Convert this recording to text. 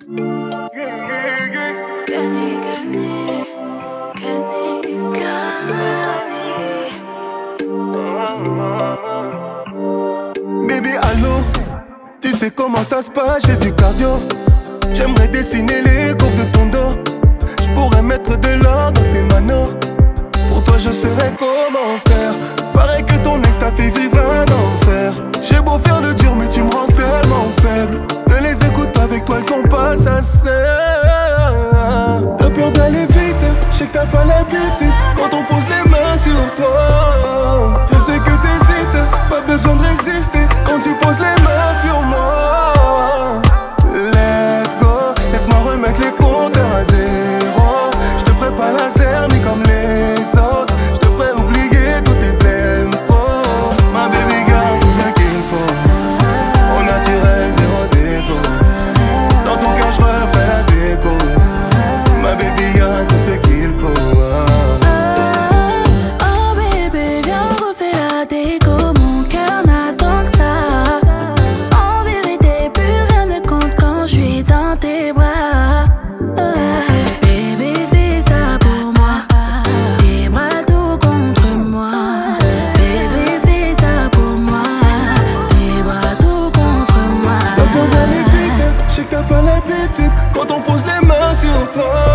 Baby, allô, tu sais comment ça se passe, j'ai du cardio. J'aimerais dessiner les courbes de ton dos. J'pourrais mettre de l'or dans tes manos. Pour toi je saurais comment faire. Pareil que ton ex t'a fait vivre un enfer. J'ai beau faire le dur mais tu me rends tellement faible. Ne les écoute pas, avec toi elles sont pas sincères. T'as peur d'aller vite, je sais que t'as pas l'habitude. Quand on pose les mains sur toi, je sais que t'hésites, pas besoin de résister. Quand tu poses les mains sur moi, let's go, laisse-moi remettre les compteurs à zéro. Je te ferai pas la zermie comme les autres. Je te ferai oublier tous tes tempos. Ma baby girl, tout ce qu'il faut. Au naturel, zéro défaut. Dans ton cœur, je referai la déco. Ma baby girl, tout ce qu'il faut. Oh bébé, viens on refait la déco. Mon cœur n'attend que ça. En vérité, plus rien ne compte quand je suis dans tes bras. Bébé, fais ça pour moi. Tes bras tout contre moi. Bébé, fais ça pour moi. Tes bras tout contre moi. T'as peur d'aller vite, je sais que t'as pas l'habitude. Quand on pose les mains sur toi,